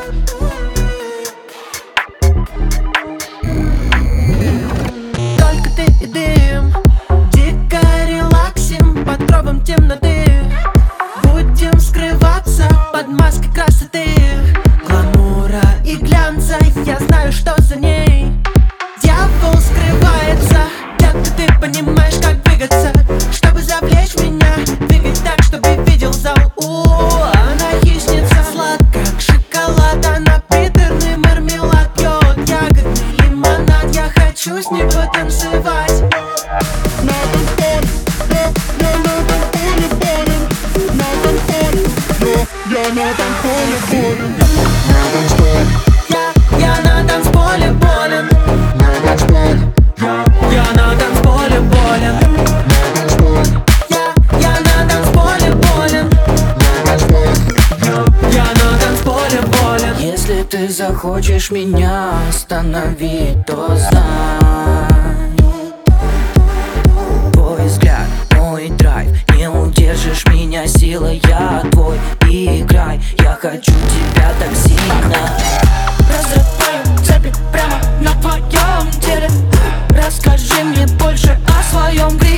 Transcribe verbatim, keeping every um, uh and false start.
Только ты и дым, дико релаксим под кровом темноты. Будем скрываться под маской красоты, гламура и глянца. Я знаю, что за ней дьявол скрывается. Детка, ты понимаешь, как двигаться, чтобы завлечь меня. Двигай так, чтобы видел зал. У, она хищница, сладкая, как шоколад. Она приторный мармелад пьет, ягодный лимонад. Я хочу с ней потанцевать. Я на танцполе болен. Я, я на танцполе болен. Я на танцполе болен. Я, я на танцполе болен. Я на танцполе болен. Если ты захочешь меня остановить, то знай, твой взгляд, мой драйв, не удержишь меня силой. Я твой, играй, я хочу тебя так сильно. Разрываю цепи прямо на твоем теле. Расскажи мне больше о своем грехе.